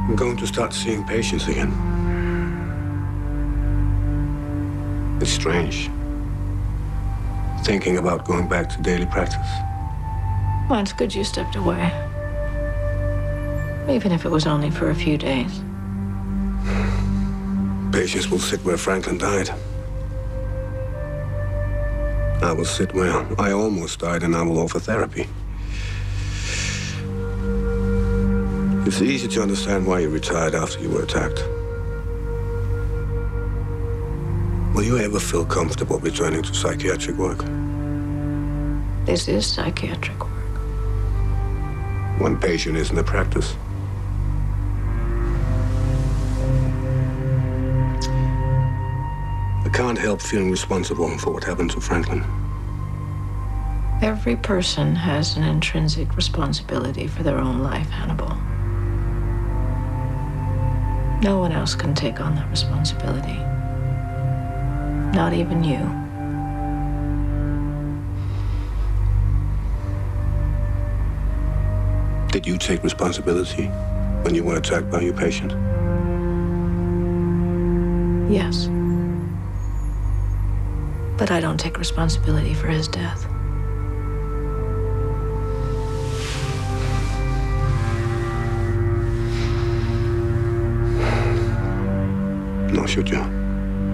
I'm going to start seeing patients again. It's strange. Thinking about going back to daily practice. Well, it's good you stepped away. Even if it was only for a few days. Patients will sit where Franklin died. I will sit where I almost died, and I will offer therapy. It's easy to understand why you retired after you were attacked. Will you ever feel comfortable returning to psychiatric work? This is psychiatric work. One patient isn't a practice. I can't help feeling responsible for what happened to Franklin. Every person has an intrinsic responsibility for their own life, Hannibal. No one else can take on that responsibility. Not even you. Did you take responsibility when you were attacked by your patient? Yes. But I don't take responsibility for his death. Nor should you.